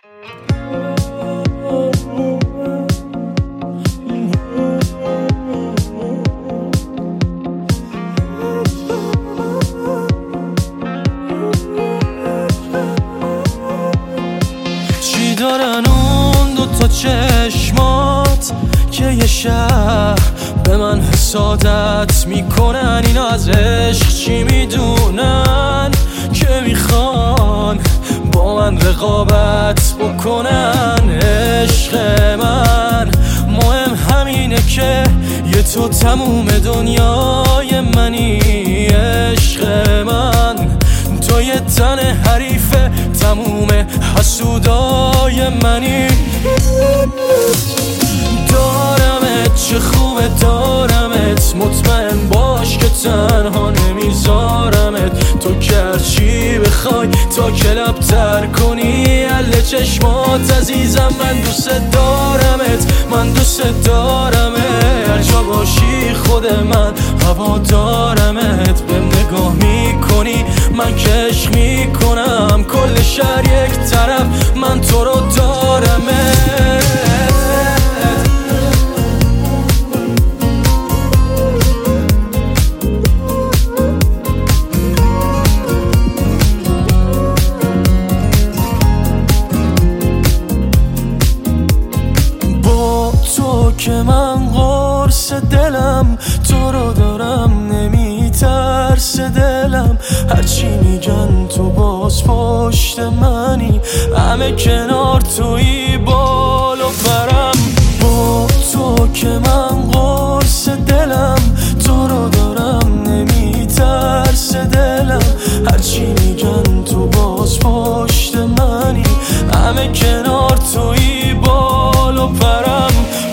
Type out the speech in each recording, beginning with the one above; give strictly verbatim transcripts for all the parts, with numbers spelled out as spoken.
چی دارن اون دو تا چشمات که یه شب به من حسادت میکنن؟ اینا از عشق چی میدونن که میخوان با من رقابت بکنن؟ عشق من مهم همینه که یه تو تموم دنیای منی. عشق من تو یه تن حریف تموم حسودای منی. دارمت چه خوبه دارمت، مطمئن باش که تنها نمیذارمت. تو که چی بخوای تا کلاب تر کنی اله چشمات عزیزم. من دوست دارمت، من دوست دارمت، هر جا باشی خود من هوا دارمت. به نگاه میکنی من کش میکنم، کل شهر یک طرف من تو رو دارمت. که من قرص دلم تو رو دارم، نمیترس دلم. هرچی میگن تو باز پشت منی، همه کنار توی بال و برم. با تو که من قرص دلم تو رو دارم، نمیترس دلم. هرچی میگن تو باز پشت منی، همه کنار توی بال و برم.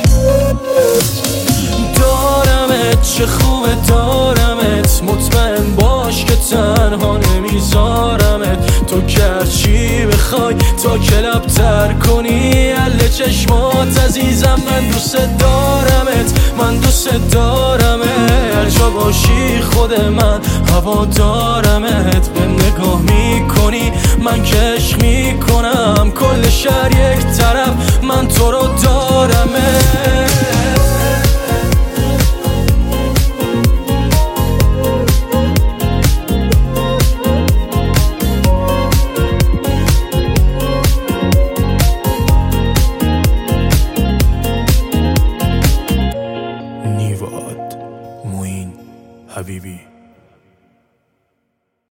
دارمت چه خوبه دارمت، مطمئن باش که تنها نمیذارمت. تو که چی بخوای تا کلاب تر کنی اله چشمات عزیزم. من دوست دارمت، من دوست دارمت، هر جا باشی خود من هوا دارمت. به نگاه میکنی من کش میکنم، کل شهر یک طرف من تو رو دارمت.